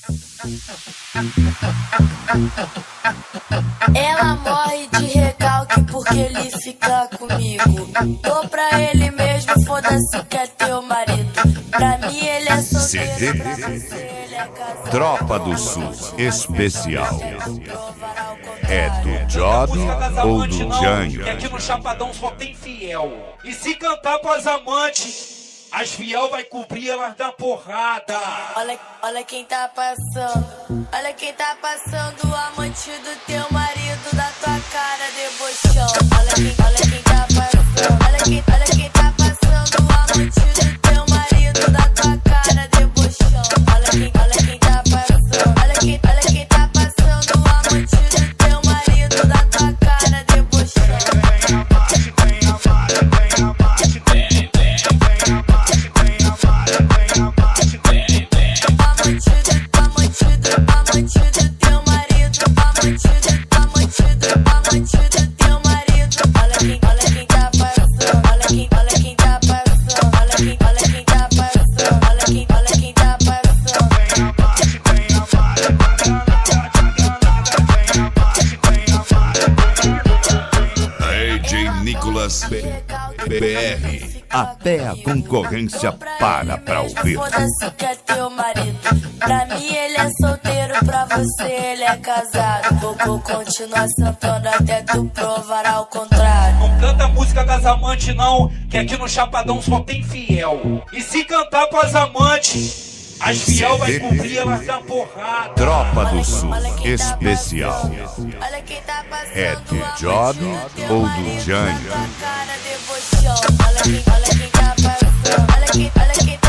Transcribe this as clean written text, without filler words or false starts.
Ela morre de recalque porque ele fica comigo. Tô pra ele mesmo, foda-se que é teu marido. Pra mim ele é solteiro, pra você ele é casado. Tropa do Sul especial. É do Job ou do Jânio? Que aqui no Chapadão só tem fiel. E se cantar pras amantes, as fiel vai cobrir elas da porrada. Olha quem tá passando. Olha quem tá passando, o amante do teu marido, da tua cara debochando. Olha quem tá passando. Olha quem tá passando, o amante do teu marido, da tua cara debochando. Olha quem tá passando. Olha quem tá passando, o amante do teu marido, da tua cara debochando. Amante do teu marido, amante do teu marido. Olha quem tá passando, olha quem tá passando, olha quem tá passando, olha quem tá passando. DJ Nicolas BR. Até a concorrência para pra ouvir. Foda-se que é teu marido. Pra mim ele é solteiro, pra você ele é casado. Vou continuar sentando até tu provar ao contrário. Não canta música das amantes não, que aqui no Chapadão só tem fiel. E se cantar pras amantes, as fiel vai cobrir elas da porrada. Tropa do Sul especial. Olha quem tá passando, É do Job ou do Jânio? Olha quem tá passando, olha quem